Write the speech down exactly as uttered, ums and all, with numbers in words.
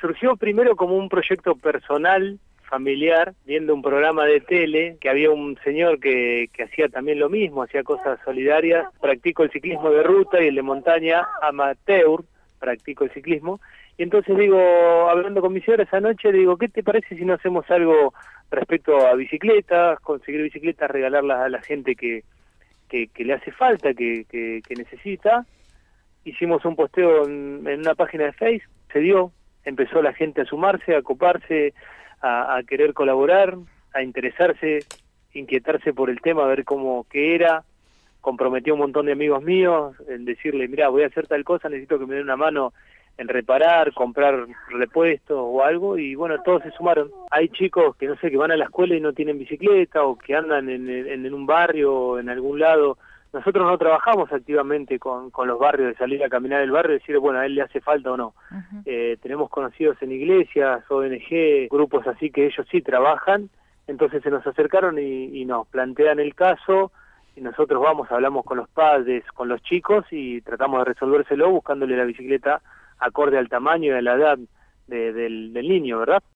surgió primero como un proyecto personal, familiar, viendo un programa de tele, que había un señor que, que hacía también lo mismo, hacía cosas solidarias. Practico el ciclismo de ruta y el de montaña amateur, practico el ciclismo. Y entonces digo, hablando con mi señora esa noche, digo, ¿qué te parece si no hacemos algo respecto a bicicletas, conseguir bicicletas, regalarlas a la gente que, que, que le hace falta, que, que, que necesita? Hicimos un posteo en, en una página de Facebook, se dio, empezó la gente a sumarse, a coparse, a, a querer colaborar, a interesarse, inquietarse por el tema, a ver cómo, qué era. Comprometió a un montón de amigos míos en decirle, mirá, voy a hacer tal cosa, necesito que me den una mano en reparar, comprar repuestos o algo, y bueno, todos se sumaron. Hay chicos que no sé, que van a la escuela y no tienen bicicleta, o que andan en, en, en un barrio o en algún lado. Nosotros no trabajamos activamente con, con los barrios, de salir a caminar el barrio y decir, bueno, a él le hace falta o no. Uh-huh. Eh, tenemos conocidos en iglesias, O N G, grupos así que ellos sí trabajan, entonces se nos acercaron y, y nos plantean el caso, y nosotros vamos, hablamos con los padres, con los chicos, y tratamos de resolvérselo buscándole la bicicleta acorde al tamaño y a la edad de, del, del niño, ¿verdad?